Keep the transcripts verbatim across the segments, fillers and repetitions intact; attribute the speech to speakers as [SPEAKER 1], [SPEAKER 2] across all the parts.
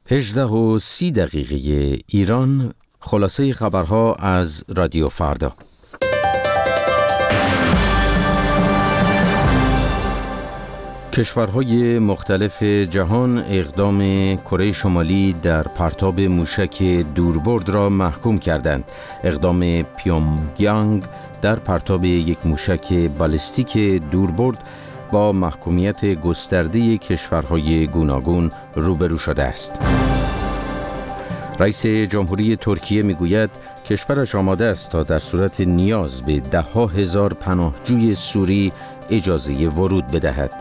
[SPEAKER 1] هجده و سی دقیقه ایران، خلاصه خبرها از رادیو فردا. کشورهای مختلف جهان اقدام کره شمالی در پرتاب موشک دوربرد را محکوم کردند. اقدام پیونگیانگ در پرتاب یک موشک بالستیک دوربرد با محکومیت گسترده کشورهای گوناگون روبرو شده است. رئیس جمهوری ترکیه میگوید کشورش آماده است تا در صورت نیاز به ده ها هزار پناهجوی سوری اجازه ورود بدهد.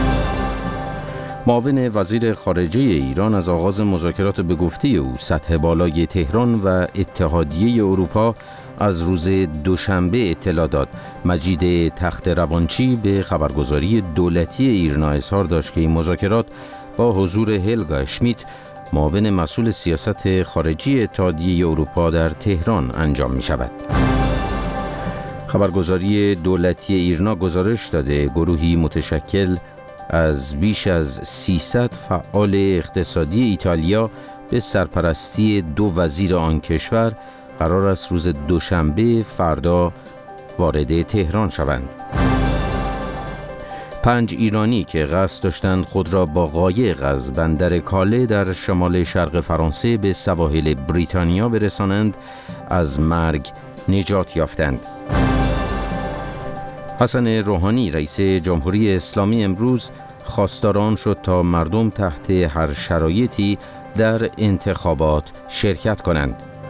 [SPEAKER 1] معاون وزیر خارجه ایران از آغاز مذاکرات به گفته او سطح بالای تهران و اتحادیه اروپا از روز دوشنبه اطلاع داد. مجید تخت روانچی به خبرگزاری دولتی ایرنا اظهار داشت که این مذاکرات با حضور هلگا اشمیت، معاون مسئول سیاست خارجی اتحادیه اروپا در تهران انجام می شود. خبرگزاری دولتی ایرنا گزارش داده گروهی متشکل از بیش از سیصد فعال اقتصادی ایتالیا به سرپرستی دو وزیر آن کشور قرار است روز دوشنبه فردا وارد تهران شوند. پنج ایرانی که قصد داشتند خود را با قایق از بندر کاله در شمال شرق فرانسه به سواحل بریتانیا برسانند از مرگ نجات یافتند. حسن روحانی رئیس جمهوری اسلامی امروز خواستار آن شد تا مردم تحت هر شرایطی در انتخابات شرکت کنند.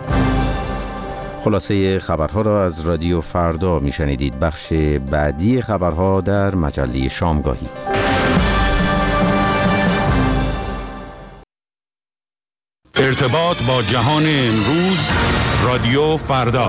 [SPEAKER 1] خلاصه خبرها را از رادیو فردا میشنیدید. بخش بعدی خبرها در مجله شامگاهی.
[SPEAKER 2] ارتباط با جهان امروز، رادیو فردا.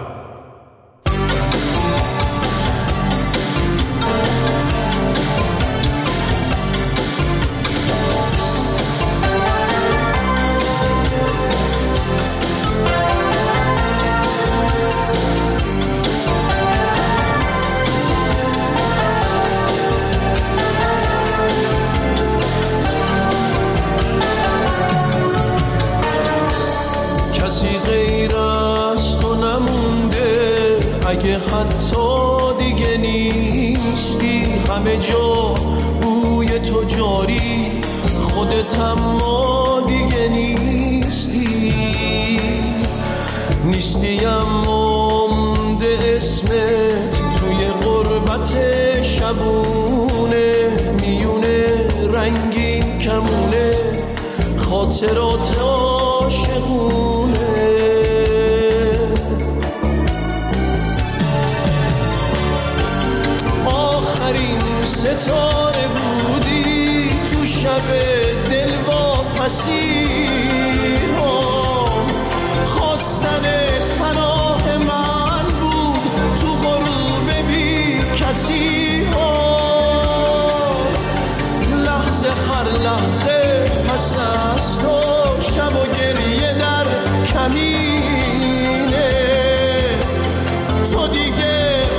[SPEAKER 3] حتی دیگه نیستی، همه جا بوی تو جاری، خودت اما دیگه نیستی. نیستی اما مونده اسمت توی غربت شبونه، میونه رنگین کمونه خاطرات عاشقونه. ستاره بودی تو شب دلواپسی ها، خواستنت پناه من بود تو غروب بی کسی ها. لحظه هر لحظه پس از تو شب و گریه در کمینه، تو دیگه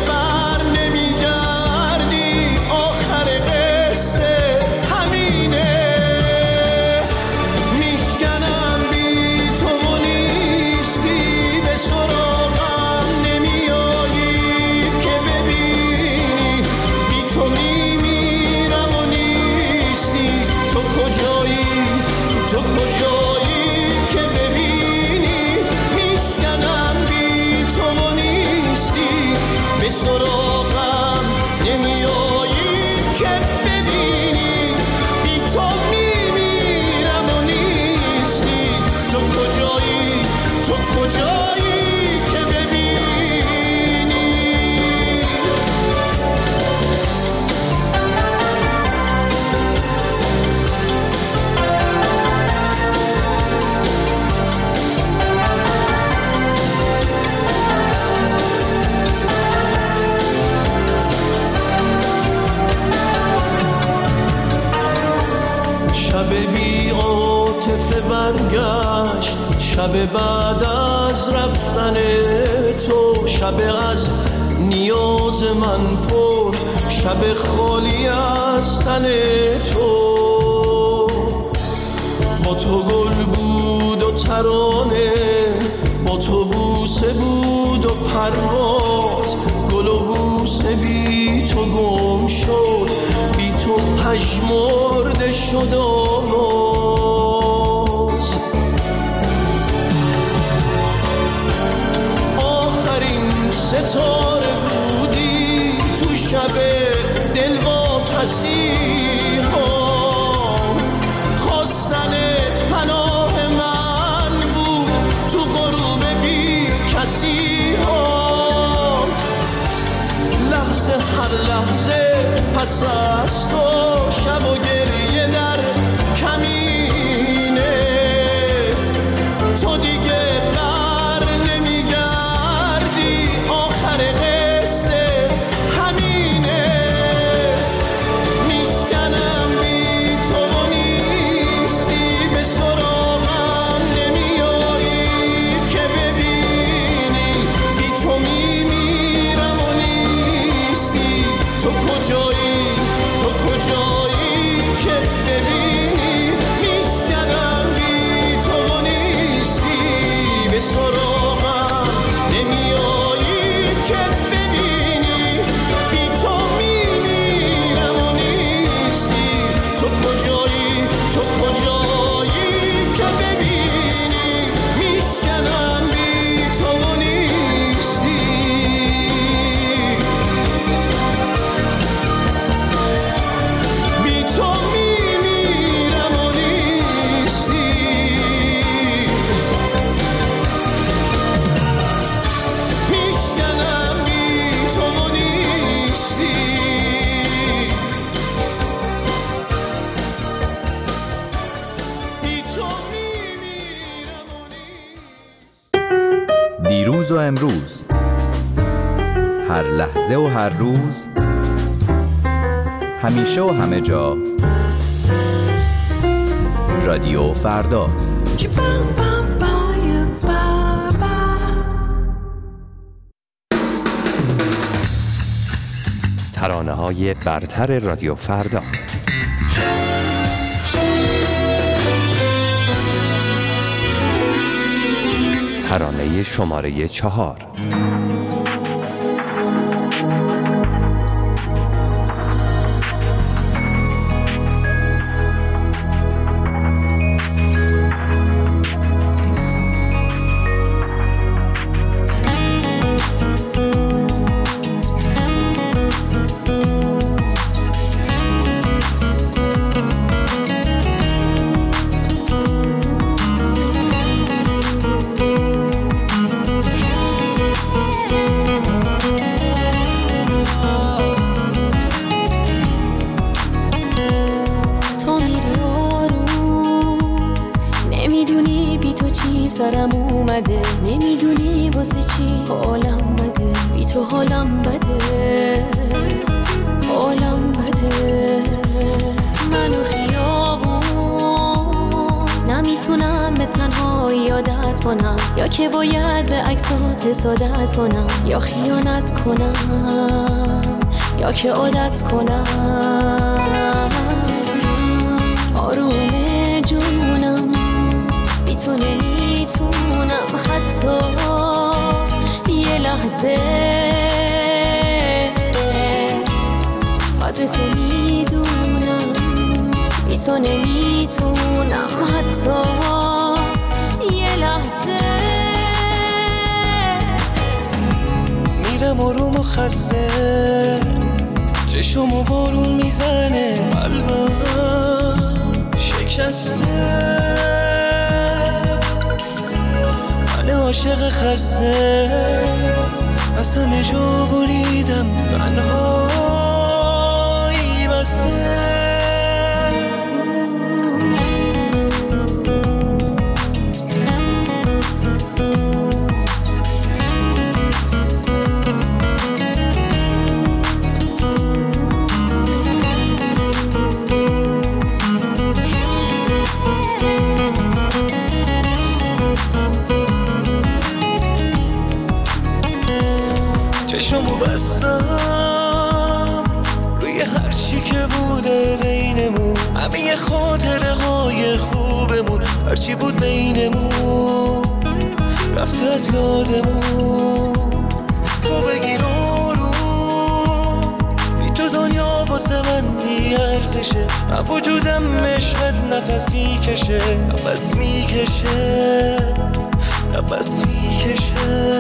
[SPEAKER 3] شب بعد از رفتن تو، شب از نیاز من پر، شب خالی از تن تو. با تو گل بود و ترانه، با تو بوسه بود و پرواز، گل و بوسه بی تو گم شد، بی تو پژمرده شد آواز. آخرین ستاره بودی تو شب دلواپسی ها، خواستنت پناه من بود تو غروب بی کسی ها. لحظه هر لحظه پس از تو شب و گریه در کمینه، تو دیگه بر نمیگردی، آخر قصه همینه. میشکنم بی تو نیستی، به سراغم نمیایی که ببینی، بی تو میمیرم و نیستی. تو کجایی، تو کجایی که ببینی، میشکنم بی تو نیستی، به سراغم نمیایی که ببینی، بی تو میمیرم و نیستی. تو کجایی، تو کجایی که ببینی، میشکنم بی تو نیستی. بی تو میمیرم و نیستی. میشکنم بی تو نیستی. بی تو میمیرم و نیستی.
[SPEAKER 4] دیروز و امروز، هر لحظه و هر روز، همیشه و همه جا، رادیو فردا.
[SPEAKER 5] ترانه‌های برتر رادیو فردا. ترانه شماره چهار.
[SPEAKER 6] سرم اومده، نمیدونی واسه چی حالم بده، بی تو حالم بده، حالم بده. منو خیابون نمیتونم به تنهایی عادت کنم، یا که باید به عکسات حسادت کنم، یا خیانت کنم، یا که عادت کنم. آروم جونم بی تو نمیتونم حتی یه لحظه، قدر تو میدونم، بی تو نمیتونم حتی یه لحظه.
[SPEAKER 3] میرم آروم و خسته، چشمو بارون میزنه، قلبم شکسته، من عاشق خسته، از همه جا بریدم، تنهایی بسته. چشمو بستم روی هر چی که بوده بینمون، همه خاطره های خوبمون، هرچی بود بینمون رفته از یادمون. تو بگیر رو بی تو دنیا واسه من بی ارزشه. من وجودم عشقت نفس میکشه، نفس میکشه، نفس میکشه.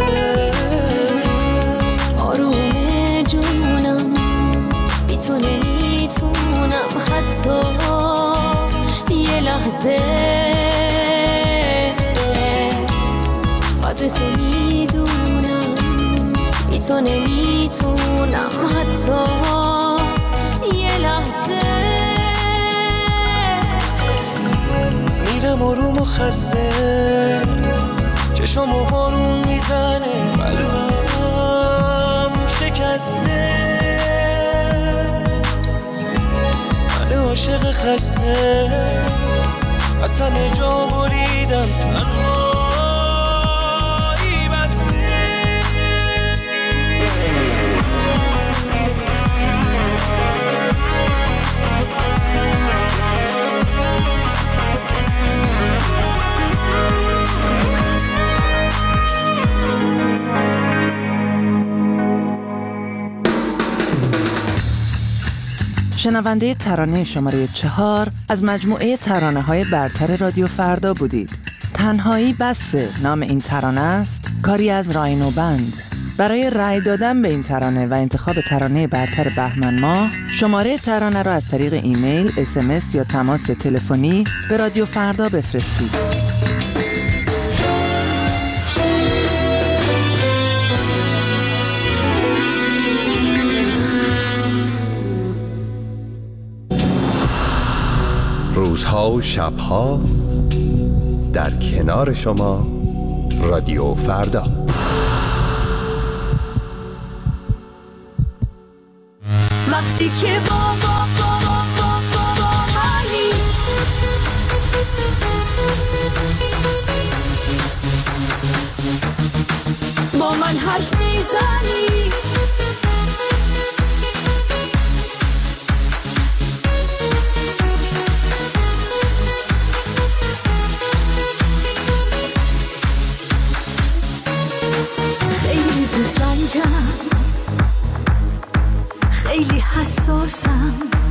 [SPEAKER 6] آروم جونم بی تو نمیتونم حتی یه لحظه. قدر تو میدونم بی تو نمیتونم حتی یه لحظه.
[SPEAKER 3] میرم آروم و خسته، چشمو بارون میزنه، قلبم شکسته. من عاشق خسته، از همه جا بریدم، تنهایی بسته.
[SPEAKER 7] شنونده ترانه شماره چهار از مجموعه ترانه های برتر رادیو فردا بودید. تنهایی بسه نام این ترانه است، کاری از راینو بند. برای رأی دادن به این ترانه و انتخاب ترانه برتر بهمن ماه، شماره ترانه را از طریق ایمیل، اس ام اس یا تماس تلفنی به رادیو فردا بفرستید.
[SPEAKER 5] روزها و شبها در کنار شما رادیو فردا.
[SPEAKER 6] وقتی که با با با با با با با منی، با من حرف میزنی، خیلی حساسم،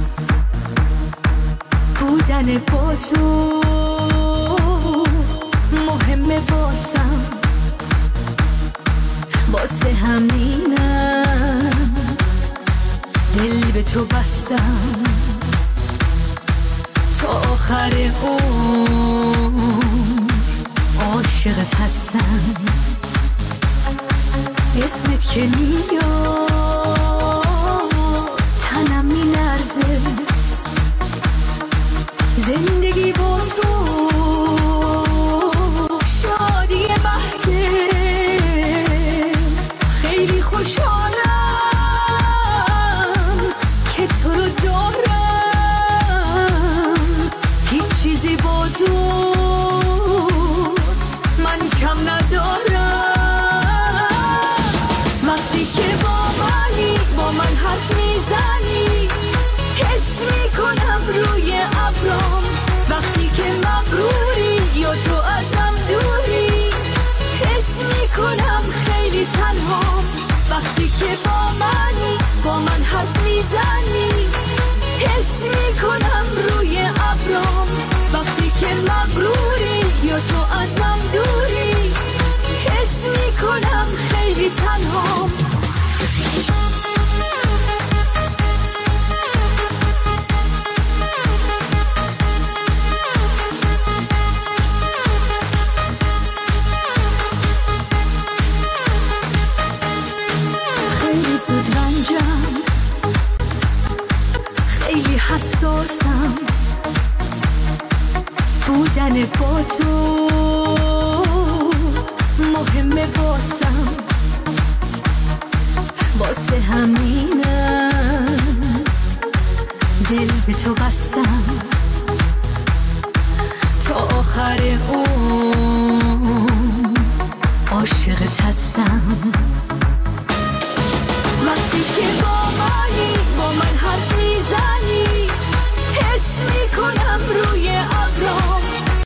[SPEAKER 6] بودن با تو مهمه واسم، واسه همینم دل به تو بستم، تا آخر عمر عاشقت هستم. اسمت که میاد تنم میلرزه، زندگی با تو شادی بحثه. خیلی خوشحالم که تو رو دارم، هیچ چیزی با تو من کم ندارم. وقتی که با منی، با من حرف میزنی، حس میکنم روی ابرام. وقتی که مغروری یا تو ازم دوری، حس میکنم خیلی تنهام. وقتی که با منی، با من حرف میزنی، حس میکنم روی ابرام. وقتی که مغروری یا تو ازم دوری، حس میکنم خیلی تنهام. خیلی زود رنجم، خیلی حساسم، بودن با تو مهمه واسم، واسه همینم دل به تو بستم، تا آخر عمر عاشقت هستم. وقتی که با منی، با من حرف میزنی،